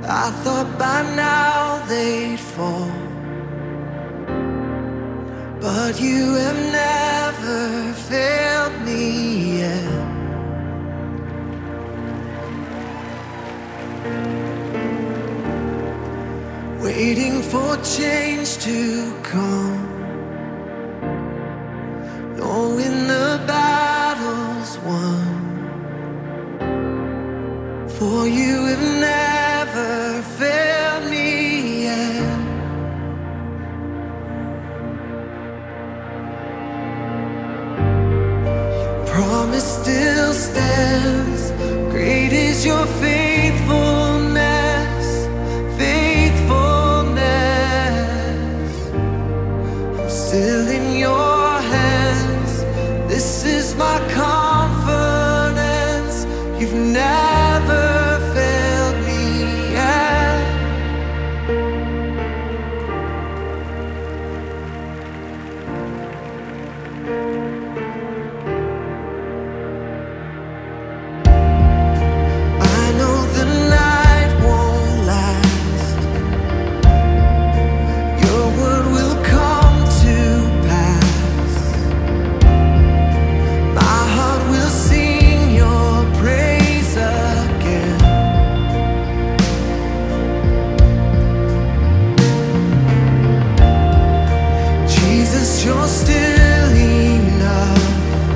I thought by now they'd fall, but you have never failed me yet. Waiting for change to come, knowing the battle's won, for you have never failed me yet. Your promise still stands. Great is your faithfulness, faithfulness. I'm still in your hands. This is my confidence. You've never failed me yet. I know the night won't last. Your word will come to pass. My heart will sing your praise again. Jesus, you're still enough.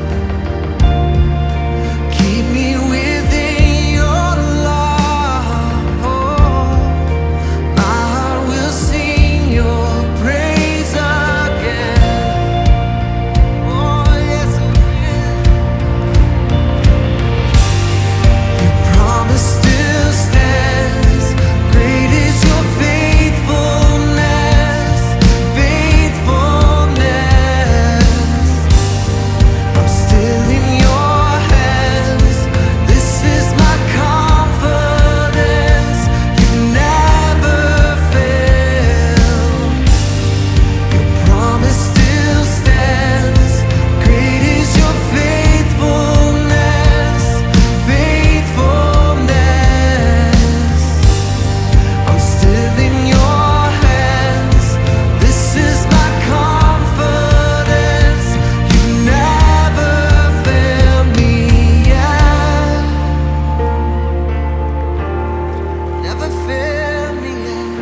Keep me within your love. My heart will sing your praise again. Oh, yes, it will. Your promise still stands. Great is your faithfulness, faithfulness. I'm still in your hands. This is my confidence. You never fail. Your promise still stands. Great is your faithfulness, faithfulness. I'm still in your hands. This is my confidence. You never failed me yet. Never failed me yet.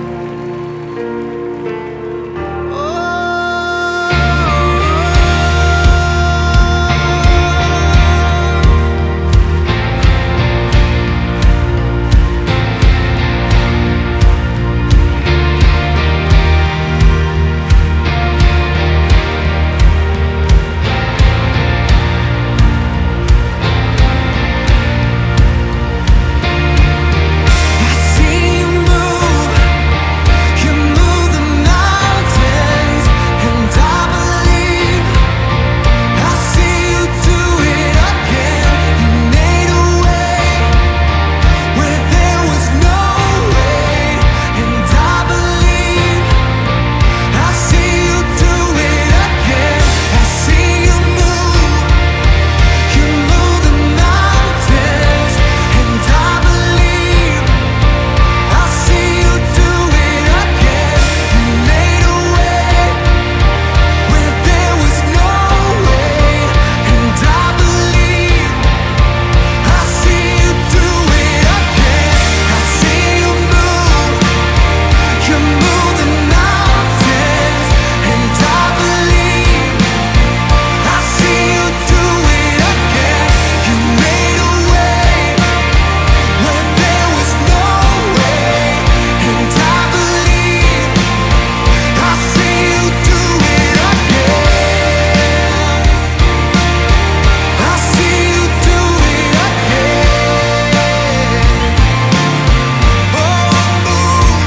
I see you move the mountains, and I believe. I see you do it again. You made a way where there was no way, and I believe. I see you do it again. I see you move the mountains, and I believe. I see you do it again. You made a way where there was no way, and I believe. I see you do it again. I see you move the mountains, and I believe. I see you do it again. You made a way where there was no way, and I believe. I see you do it again. I see you do it again. Oh, move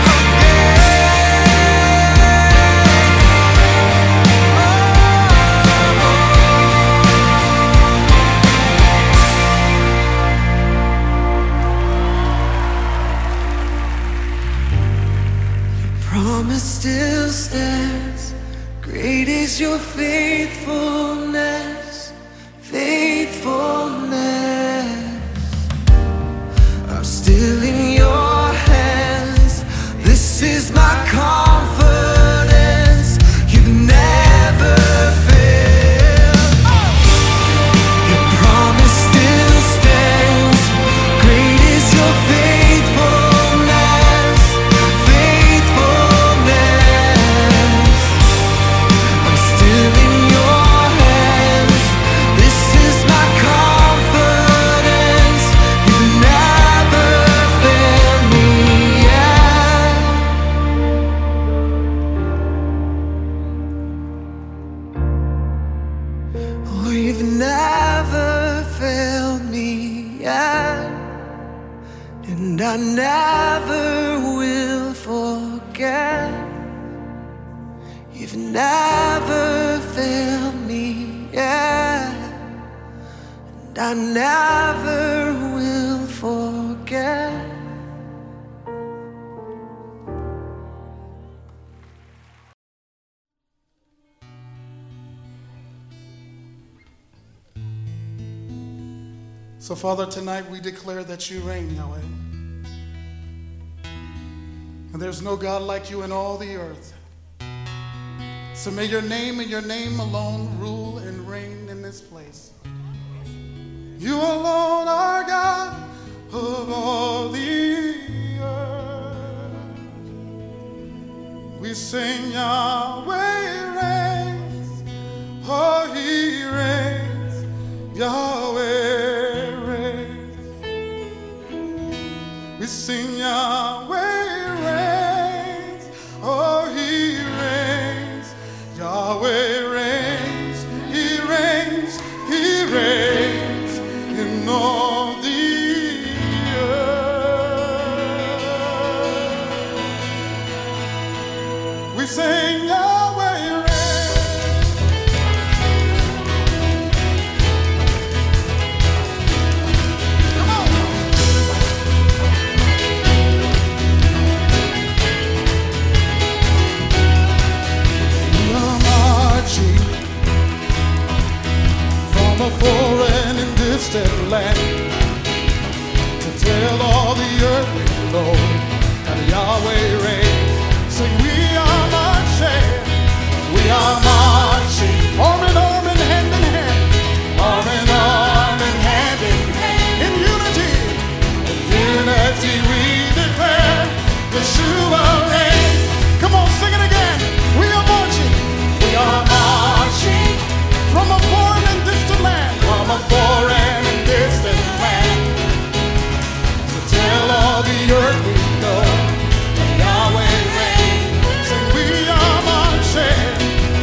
promise still stands. Great is your faithfulness, faithfulness. I'm still in your and I never will forget. You've never failed me yet, and I never will forget. So, Father, tonight we declare that you reign, Yahweh. And there's no God like you in all the earth. So may your name and your name alone rule and reign in this place. You alone are God of all the earth. We sing Yahweh reigns, oh, he reigns, Yahweh. We sing Yahweh reigns, oh, he reigns, Yahweh reigns, he reigns, he reigns in all the earth. We sing Yahweh reigns. From a foreign and distant land to tell all the earth below that Yahweh reigns. Sing, we are marching, we are marching, arm in arm and hand in hand, arm in arm and hand in hand, in unity we declare Yeshua reigns. Come on, sing it again. We are marching, we are marching from a foreign and distant land, from a foreign and distant land, to tell all the earth we know that Yahweh reigns. And we are marching,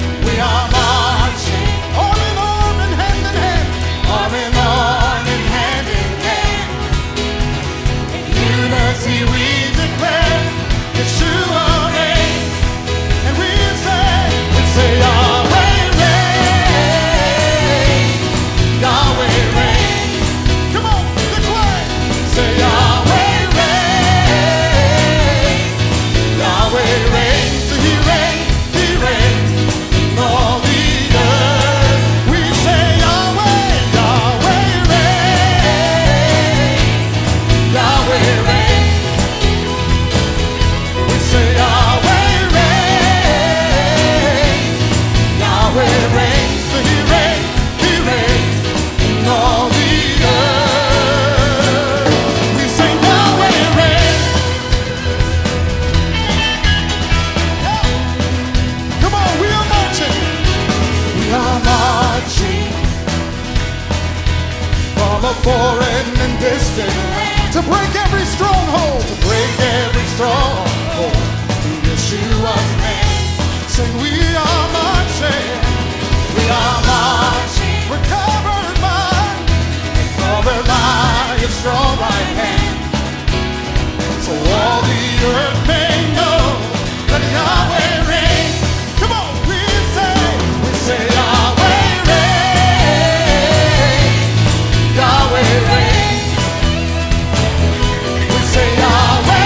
arm in arm and hand in hand, arm in arm and hand in hand. In unity we declare Yeshua reigns. And we say Yahweh. Foreign and distant, to break every stronghold, to break every stronghold in Yeshua's name. Sing, we are marching, we're covered by His strong right hand. So all the earth may know that Yahweh reigns. Come on, we say Yahweh reigns, Yahweh reigns. We say Yahweh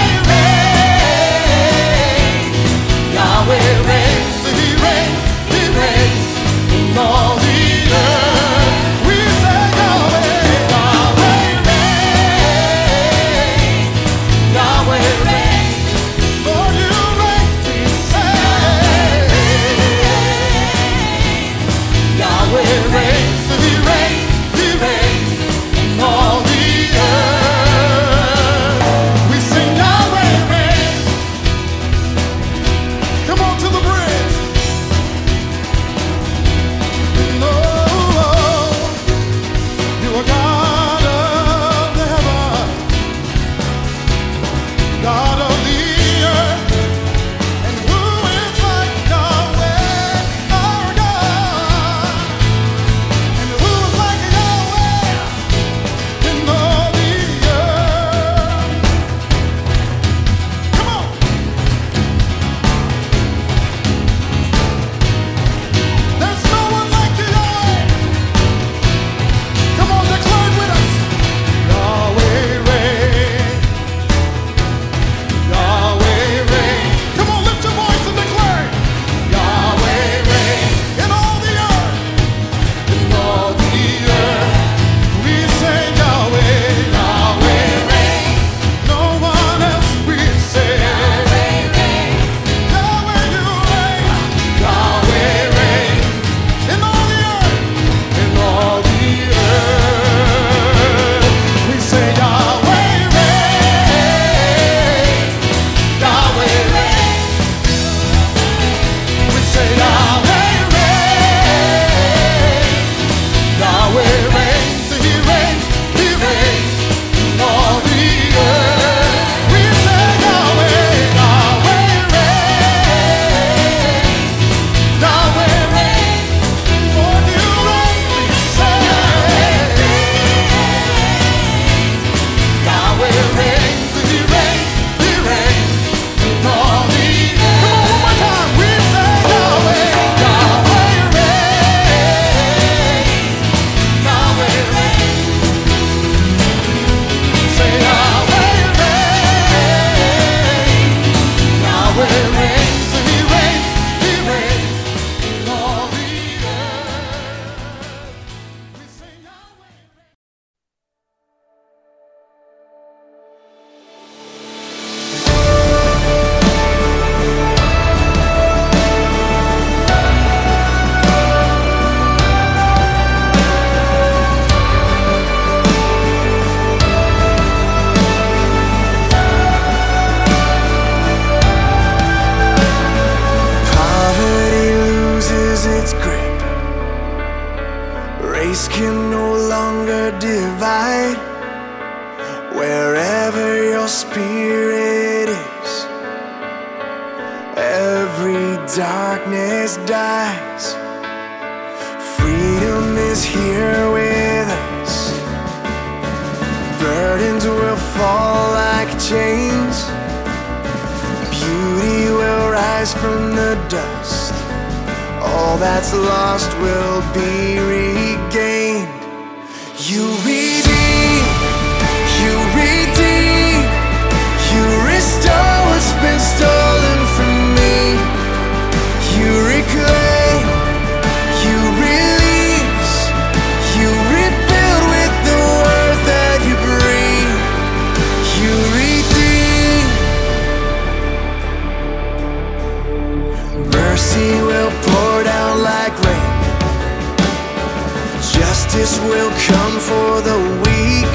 reigns, Yahweh reigns. He reigns, He reigns in all the earth. We say Yahweh, Yahweh reigns, Yahweh reigns. your spirit is, every darkness dies. Freedom is here with us. Burdens will fall like chains. Beauty will rise from the dust. All that's lost will be regained. You redeem, you redeem, you restore what's been stolen from me. You reclaim, you release, you rebuild with the words that you breathe. You redeem. Mercy will pour down like rain. Justice will come for the weak.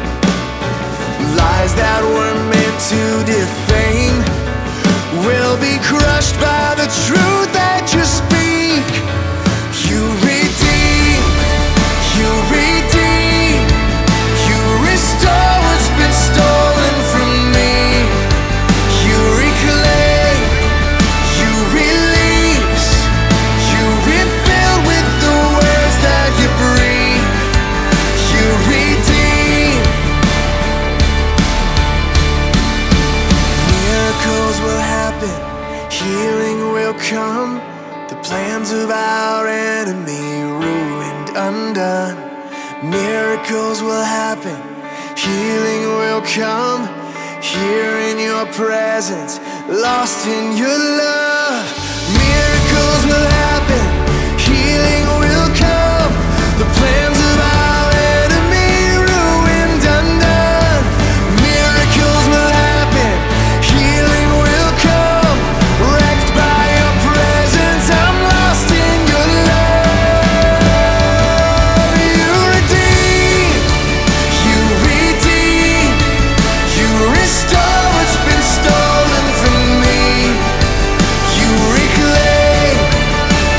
Lies that were meant to defame will be crushed by the truth that you speak. You redeem, you redeem, you restore what's been stolen from me. You reclaim, you release, you rebuild with the words that you breathe. You redeem. Miracles will happen, healing will come. The plans of our enemy ruined, undone. Miracles will happen, healing will come. Here in your presence, lost in your love. Miracles will happen, healing will come. The plans of our enemy ruined, undone. Miracles will happen, healing will come. Wrecked by your presence, I'm lost in your love. You redeem, you redeem, you restore what's been stolen from me. You reclaim,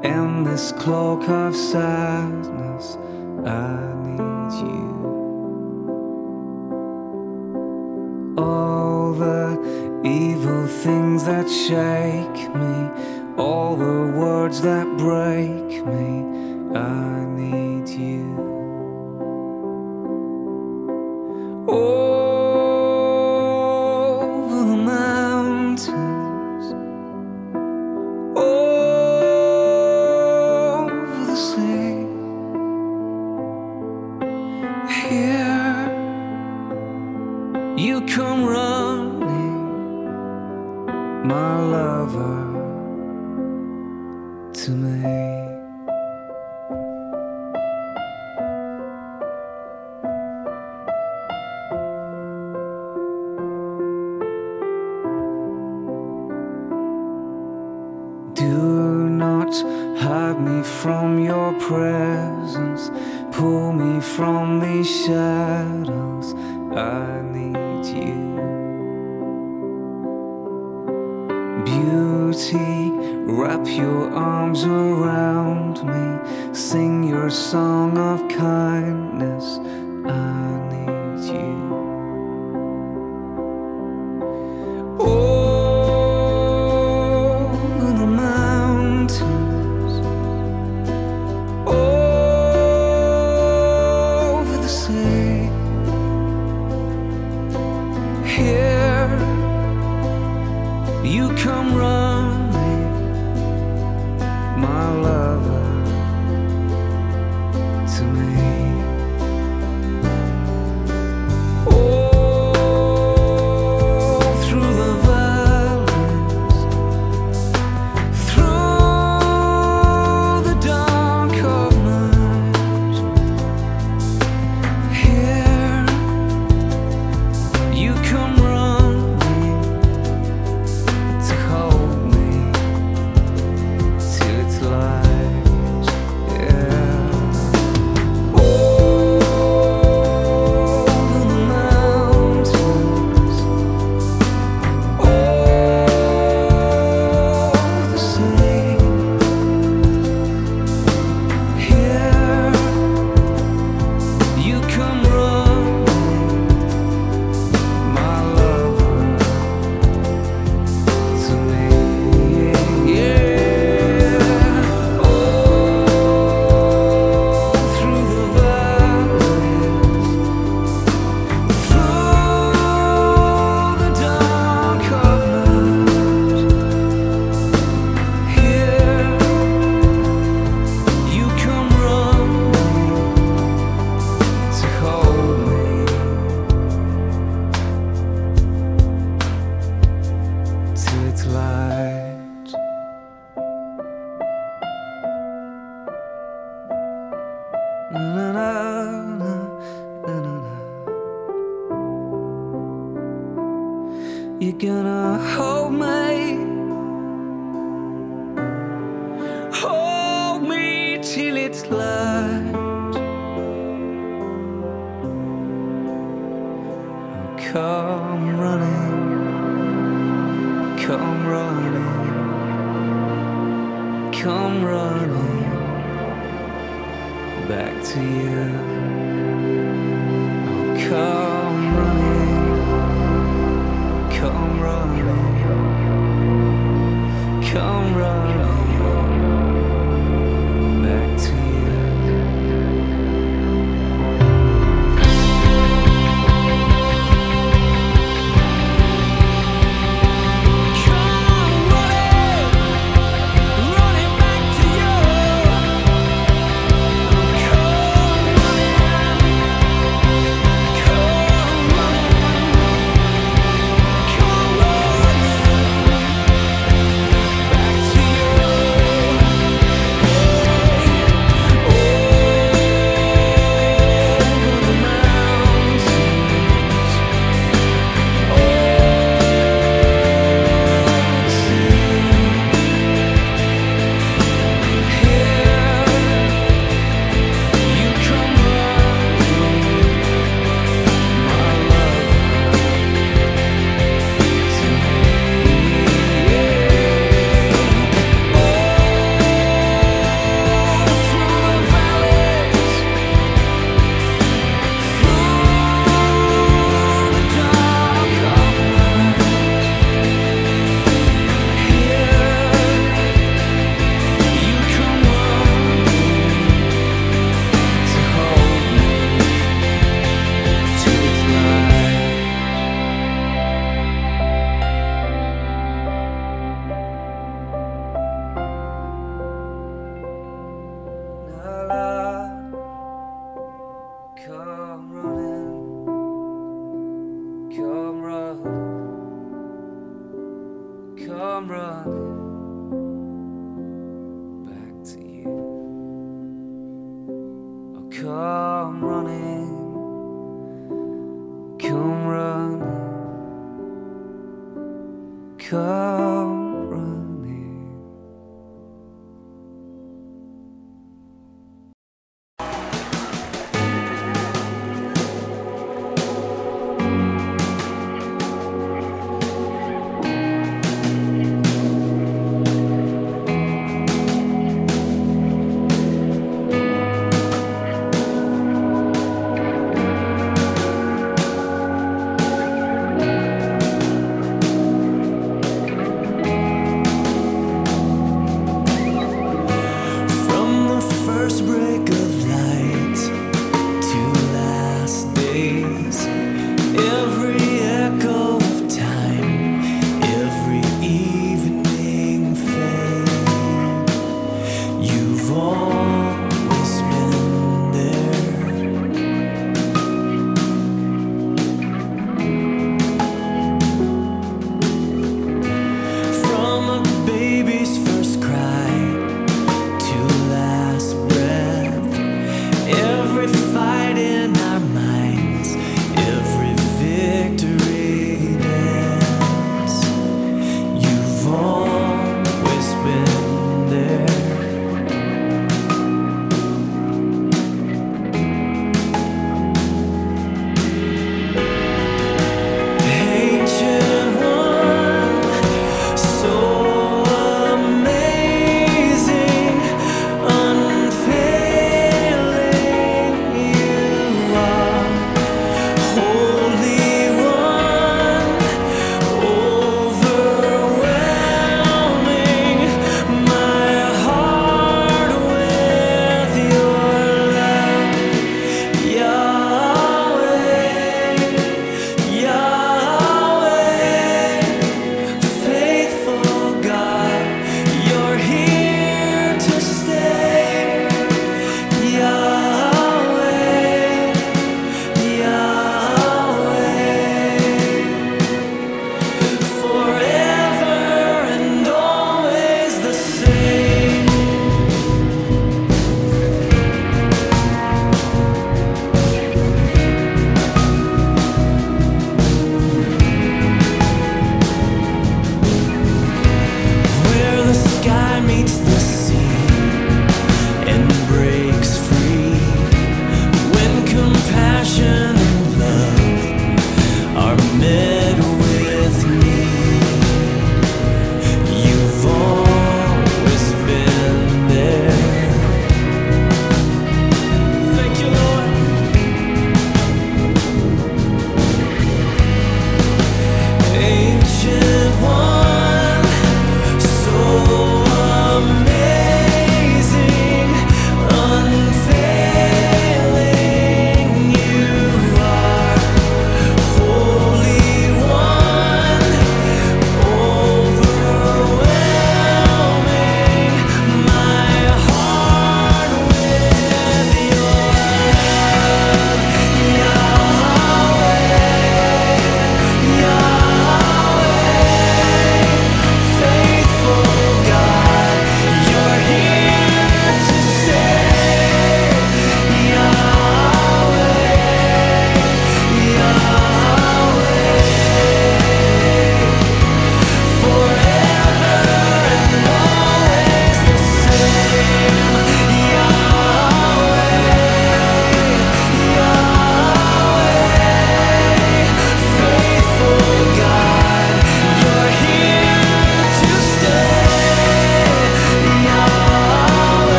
In this cloak of sadness, I need you. All the evil things that shake me, all the words that break me, I need you. Over the mountains, over the sea, here you come running, my lover, to me. Do not hide me from your presence, pull me from these shadows, I need you. Beauty, wrap your arms around me, sing your song of kindness, I need you. Over the mountains, over the sea, here you come running, my lover, to me. Through the valleys, through the dark of night, here you come running to hold me till it's light, yeah. Over the mountains, over the sea, here you come running, my lover, to me, yeah. Through the valleys, through the dark of night, here you come running to hold me till it's light. Na, na, na, na, na, na, na. You're gonna hold me till it's light. Come running, come running, come running back to you. Oh, come running, come running, come running back to you. Come running, come running, come running, come running.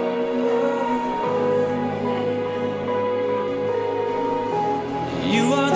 You are